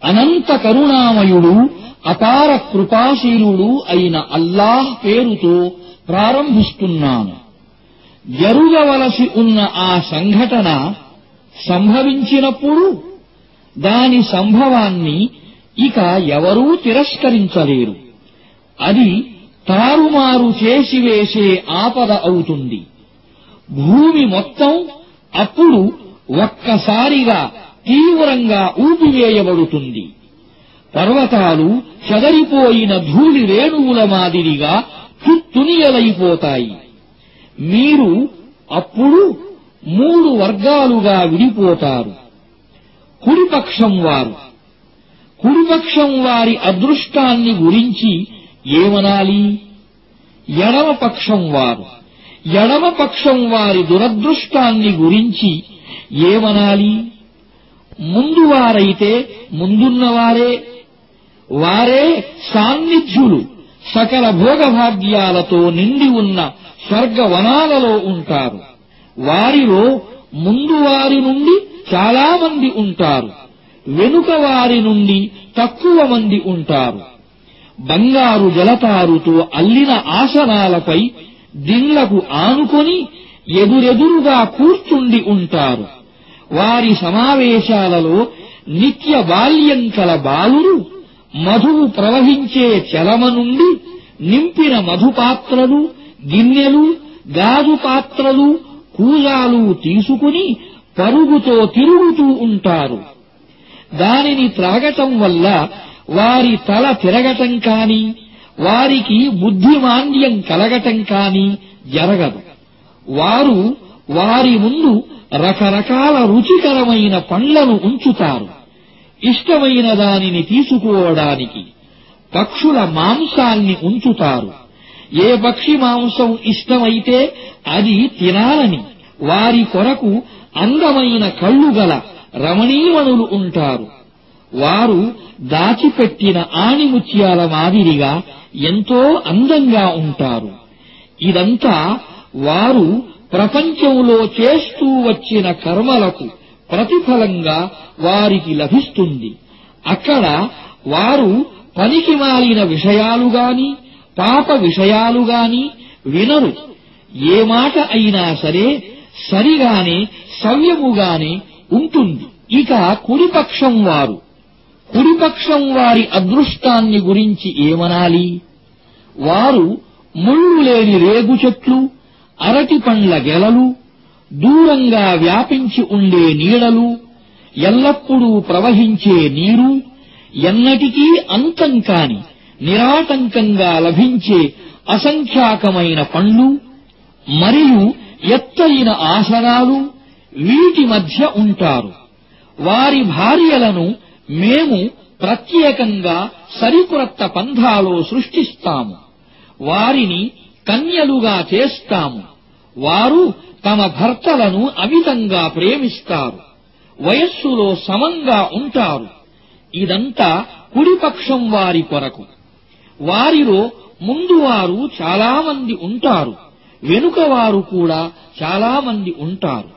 అనంత కరుణామయుడు అపార కృపాశీలుడు అయిన అల్లాహ్ పేరుతో ప్రారంభిస్తున్నాను. జరుగవలసి ఉన్న ఆ సంఘటన సంభవించినప్పుడు దాని సంభవాన్ని ఇక ఎవరూ తిరస్కరించలేరు. అది తారుమారు చేసివేసే ఆపద అవుతుంది. భూమి మొత్తం అప్పుడు ఒక్కసారిగా తీవ్రంగా ఊపివేయబడుతుంది. పర్వతాలు చెదరిపోయిన ధూళి రేణువుల మాదిరిగా తుత్తునియలైపోతాయి. మీరు అప్పుడు 3 వర్గాలుగా విడిపోతారు. కుడిపక్షం వారి అదృష్టాన్ని గురించి ఏమనాలి? ఎడమపక్షం వారి దురదృష్టాన్ని గురించి ఏమనాలి? ముందువారైతే ముందున్నవారే, వారే సాన్నిధ్యులు సకల భోగభాగ్యాలతో నిండి ఉన్న స్వర్గవనాలలో ఉంటారు. వారిలో ముందు వారి నుండి చాలా మంది ఉంటారు, వెనుక వారి నుండి తక్కువ మంది ఉంటారు. బంగారు జలతారుతో అల్లిన ఆసనాలపై దిండ్లకు ఆనుకొని ఎదురెదురుగా కూర్చుండి ఉంటారు. వారి సమావేశాలలో నిత్య బాల్యం కల బాలురు మధువు ప్రవహించే చలమ నుండి నింపిన మధుపాత్రలు, గిన్నెలు, గాజు పాత్రలు, కూజాలు తీసుకుని పరుగుతో తిరుగుతూ ఉంటారు. దానిని త్రాగటం వల్ల వారి తల తిరగటం కాని, వారికి బుద్ధిమాంద్యం కలగటం కాని జరగదు. వారు వారి ముందు రకరకాల రుచికరమైన పండ్లను ఉంచుతారు. ఇష్టమైన దానిని తీసుకోవడానికి పక్షుల మాంసాన్ని ఉంచుతారు. ఏ పక్షి మాంసం ఇష్టమైతే అది తినాలని వారి కొరకు అందమైన కళ్ళు గల రమణీమణులు ఉంటారు. వారు దాచిపెట్టిన ఆణిముత్యాల మాదిరిగా ఎంతో అందంగా ఉంటారు. ఇదంతా వారు ప్రపంచంలో చేస్తూ వచ్చిన కర్మలకు ప్రతిఫలంగా వారికి లభిస్తుంది. అక్కడ వారు పనికిమాలిన విషయాలుగాని, పాప కుశలతగాని వినరు. ఏ మాట అయినా సరే సరిగానే సవ్యముగానే ఉంటుంది. ఇక కుడిపక్షం వారి అదృష్టాన్ని గురించి ఏమనాలి? వారు ముళ్ళు లేని రేగు చెట్లు, అరటి పండ్ల గెలలు, దూరంగా వ్యాపించి ఉండే నీడలు, ఎల్లప్పుడూ ప్రవహించే నీరు, ఎన్నటికీ అంతం కాని నిరాటంకంగా లభించే అసంఖ్యాకమైన పండ్లు మరియు ఎత్తైన ఆసనాలు, వీటి మధ్య ఉంటారు. వారి భార్యలను మేము ప్రత్యేకంగా సరికొత్త పంథాలో సృష్టిస్తాము. వారిని కన్యలుగా చేస్తాము. వారు తమ భర్తలను అమితంగా ప్రేమిస్తారు. వయస్సులో సమంగా ఉంటారు. ఇదంతా కుడిపక్షం వారి కొరకు. వారిలో ముందువారు చాలా మంది ఉంటారు, వెనుకవారు కూడా చాలా మంది ఉంటారు.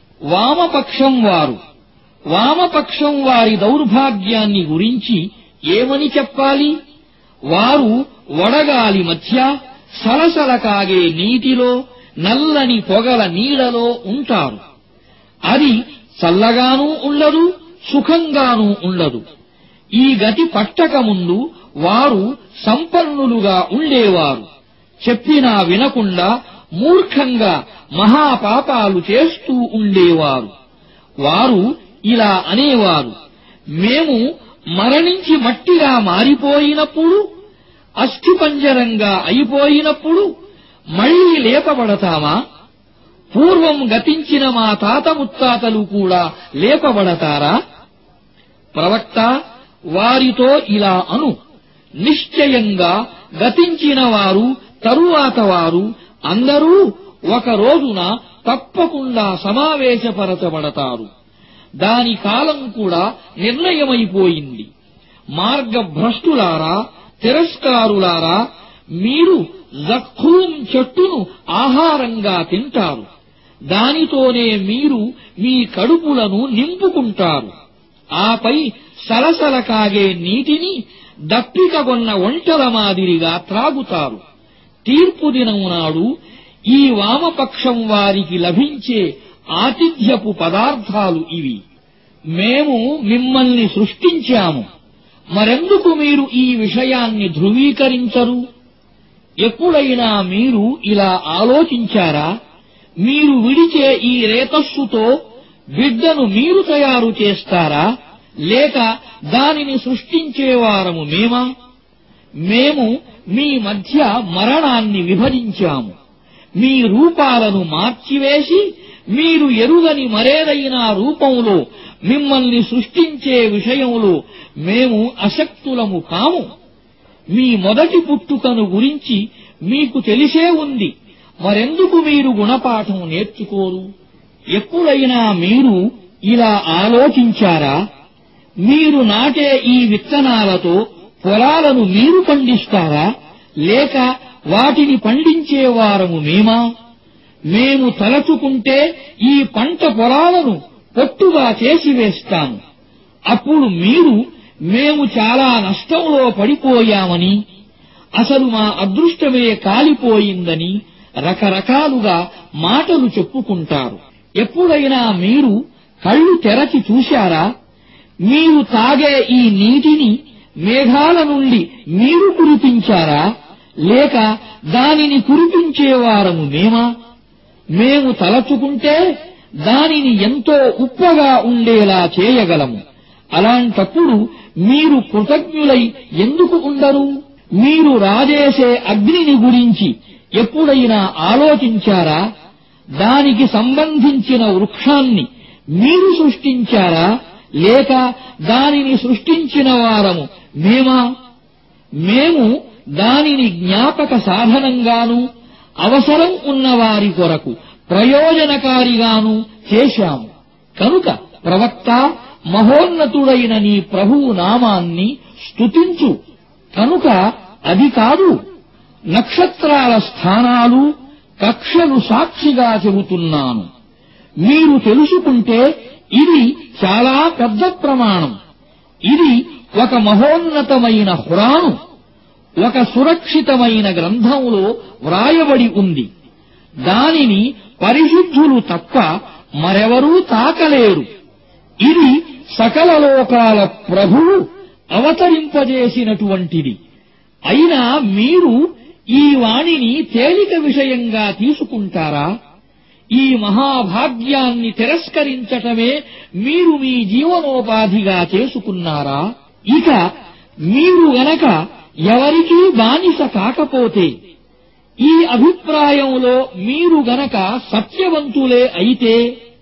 వామపక్షం వారి దౌర్భాగ్యాన్ని గురించి ఏమని చెప్పాలి? వారు వడగాలి మధ్య సలసల కాగే నీటిలో, నల్లని పొగల నీడలో ఉంటారు. అది చల్లగానూ ఉండదు, సుఖంగానూ ఉండదు. ఈ గతి పట్టకముందు వారు సంపన్నులుగా ఉండేవారు. చెప్పినా వినకుండా మూర్ఖంగా మహాపాపాలు చేస్తూ ఉండేవారు. వారు ఇలా అనేవారు: మేము మరణించి మట్టిగా మారిపోయినప్పుడు, అస్థిపంజరంగా అయిపోయినప్పుడు మళ్లీ లేపబడతామా? పూర్వం గతించిన మా తాత ముత్తాతలు కూడా లేపబడతారా? ప్రవక్త, వారితో ఇలా అను: నిశ్చయంగా గతించిన వారు, తరువాత వారు అందరూ ఒక రోజున తప్పకుండా సమావేశపరచబడతారు. దాని కాలం కూడా నిర్ణయమైపోయింది. మార్గభ్రష్టులారా, తిరస్కారులారా, మీరు జక్కూం చెట్టును ఆహారంగా తింటారు. దానితోనే మీరు మీ కడుపులను నింపుకుంటారు. ఆపై సలసల కాగే నీటిని దప్పికగొన్న ఒంటెల మాదిరిగా త్రాగుతారు. తీర్పు దినం నాడు ఈ వామపక్షం వారికి లభించే ఆతిథ్యపు పదార్థాలు ఇవి. మేము మిమ్మల్ని సృష్టించాము, మరెందుకు మీరు ఈ విషయాన్ని ధృవీకరించరు? ఎప్పుడైనా మీరు ఇలా ఆలోచించారా? మీరు విడిచే ఈ రేతస్సుతో బిడ్డను మీరు తయారు చేస్తారా, లేక దానిని సృష్టించేవారము మేమా? మేము మీ మధ్య మరణాన్ని విభజించాము, మీ రూపాలను మార్చివేసి మీరు ఎరుగని మరేదైనా రూపంలో మిమ్మల్ని సృష్టించే విషయంలో మేము అశక్తులము కాము. మీ మొదటి పుట్టుకను గురించి మీకు తెలిసే ఉంది, మరెందుకు మీరు గుణపాఠం నేర్చుకోరు? ఎప్పుడైనా మీరు ఇలా ఆలోచించారా? మీరు నాటే ఈ విత్తనాలతో పొలాలను మీరు పండిస్తారా, లేక వాటిని పండించేవారము మేమా? మేము తలచుకుంటే ఈ పంట పొలాలను పొట్టుగా చేసివేస్తాము. అప్పుడు మీరు మేము చాలా నష్టంలో పడిపోయామని, అసలు మా అదృష్టమే కాలిపోయిందని రకరకాలుగా మాటలు చెప్పుకుంటారు. ఎప్పుడైనా మీరు కళ్ళు తెరచి చూశారా? మీరు తాగే ఈ నీటిని మేఘాల నుండి మీరు కురిపించారా, లేక దానిని కురిపించేవారము మేమా? మేము తలచుకుంటే దానిని ఎంతో ఉప్పగా ఉండేలా చేయగలము. అలాంటప్పుడు మీరు కృతజ్ఞులై ఎందుకు ఉండరు? మీరు రాజేసే అగ్నిని గురించి ఎప్పుడైనా ఆలోచించారా? దానికి సంబంధించిన వృక్షాన్ని మీరు సృష్టించారా, లేక దానిని సృష్టించిన వారము మేమా? మేము దానిని జ్ఞాపక సాధనంగాను, అవసరం ఉన్నవారి కొరకు ప్రయోజనకారిగాను చేశాము. కనుక ప్రవక్త, మహోన్నతుడైన నీ ప్రభువు నామాన్ని స్తుతించు. కనుక అది కాదు, నక్షత్రాల స్థానాలు, కక్షలు సాక్షిగా చెబుతున్నాను. మీరు తెలుసుకుంటే ఇది చాలా పెద్ద ప్రమాణం. ఇది ఒక మహోన్నతమైన ఖురాను, ఒక సురక్షితమైన గ్రంథంలో వ్రాయబడి ఉంది. దానిని పరిశుద్ధులు తప్ప మరెవరూ తాకలేరు. ఇది సకల లోకాల ప్రభువు అవతరింపజేసినటువంటిది. అయినా మీరు ఈ వాణిని తేలిక విషయంగా తీసుకుంటారా? ఈ మహాభాగ్యాన్ని తిరస్కరించటమే మీరు మీ జీవనోపాధిగా చేసుకున్నారా? ఇక మీరు గనక ఎవరికీ బానిస కాకపోతే, ఈ అభిప్రాయంలో మీరు గనక సత్యవంతులే అయితే,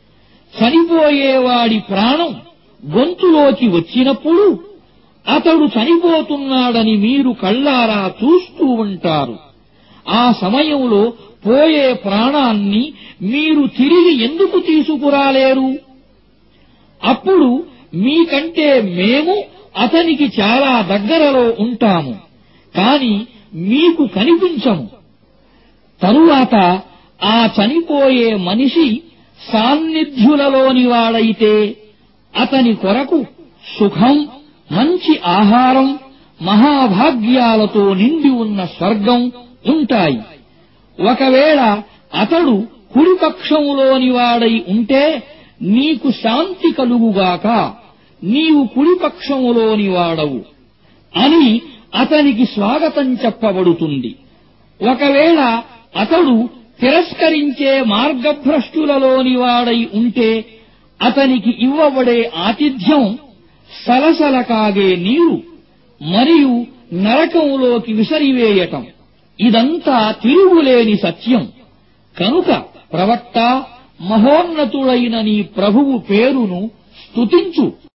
చనిపోయేవాడి ప్రాణం గొంతులోకి వచ్చినప్పుడు అతడు చనిపోతున్నాడని మీరు కళ్ళారా చూస్తూ ఉంటారు. ఆ సమయంలో పోయే ప్రాణాన్ని మీరు తిరిగి ఎందుకు తీసుకురాలేరు? అప్పుడు మీకంటే మేము అతనికి చాలా దగ్గరలో ఉంటాము, కాని మీకు కనిపించము. తరువాత ఆ చనిపోయే మనిషి సాన్నిధ్యులలోని వాడైతే అతని కొరకు సుఖం, మంచి ఆహారం, మహాభాగ్యాలతో నిండి ఉన్న స్వర్గం ఉంటాయి. ఒకవేళ అతడు కుడిపక్షంలోని వాడై ఉంటే నీకు శాంతి కలుగుగాక, నీవు కుడిపక్షంలోని వాడవు అని అతనికి స్వాగతం చెప్పబడుతుంది. ఒకవేళ అతడు తిరస్కరించే మార్గభ్రష్టులలోని వాడై ఉంటే అతనికి ఇవ్వబడే ఆతిథ్యం సలసల కాగే నీరు మరియు నరకంలోకి విసిరివేయటం. ఇదంతా తిరుగులేని సత్యం. కనుక ప్రవక్త, మహోన్నతుడైన నీ ప్రభువు పేరును స్తుతించు.